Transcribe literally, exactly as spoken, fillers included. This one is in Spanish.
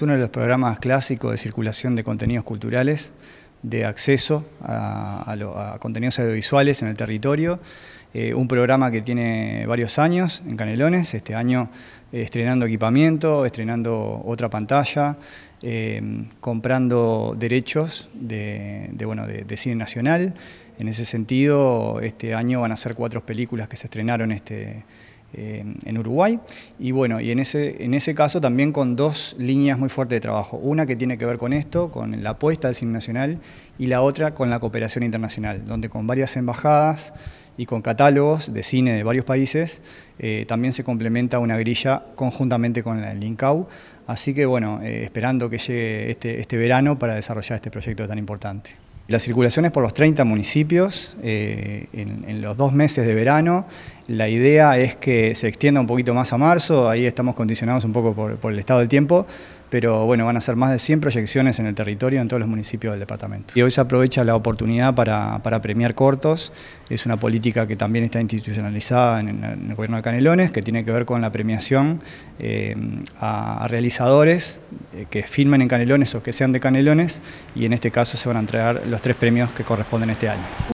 Es uno de los programas clásicos de circulación de contenidos culturales, de acceso a, a, lo, a contenidos audiovisuales en el territorio. Eh, un programa que tiene varios años en Canelones, este año eh, estrenando equipamiento, estrenando otra pantalla, eh, comprando derechos de, de, bueno, de, de cine nacional. En ese sentido, este año van a ser cuatro películas que se estrenaron este Eh, en Uruguay, y bueno, y en ese, en ese caso también con dos líneas muy fuertes de trabajo, una que tiene que ver con esto, con la apuesta del cine nacional, y la otra con la cooperación internacional, donde con varias embajadas y con catálogos de cine de varios países eh, también se complementa una grilla conjuntamente con el INCAU, así que bueno, eh, esperando que llegue este, este verano para desarrollar este proyecto tan importante. La circulación es por los treinta municipios, eh, en, en los dos meses de verano. La idea es que se extienda un poquito más a marzo, ahí estamos condicionados un poco por, por el estado del tiempo, pero bueno, van a ser más de cien proyecciones en el territorio, en todos los municipios del departamento. Y hoy se aprovecha la oportunidad para, para premiar cortos, es una política que también está institucionalizada en, en el gobierno de Canelones, que tiene que ver con la premiación eh, a, a realizadores eh, que filmen en Canelones o que sean de Canelones, y en este caso se van a entregar los tres premios que corresponden este año.